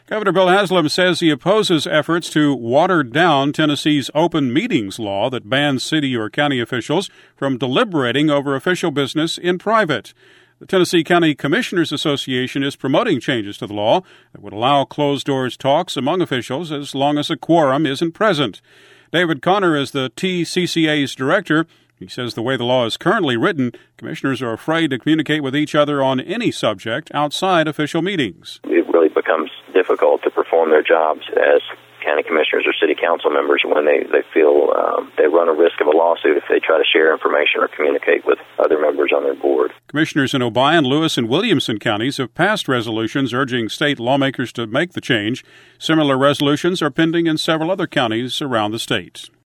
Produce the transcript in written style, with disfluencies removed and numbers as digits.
Governor Bill Haslam says he opposes efforts to water down Tennessee's open meetings law that bans city or county officials from deliberating over official business in private. The Tennessee County Commissioners Association is promoting changes to the law that would allow closed-doors talks among officials as long as a quorum isn't present. David Connor is the TCCA's director. He says the way the law is currently written, commissioners are afraid to communicate with each other on any subject outside official meetings. It really becomes difficult to perform their jobs as county commissioners or city council members when they feel they run a risk of a lawsuit if they try to share information or communicate with other members on their board. Commissioners in Obion, Lewis, and Williamson counties have passed resolutions urging state lawmakers to make the change. Similar resolutions are pending in several other counties around the state.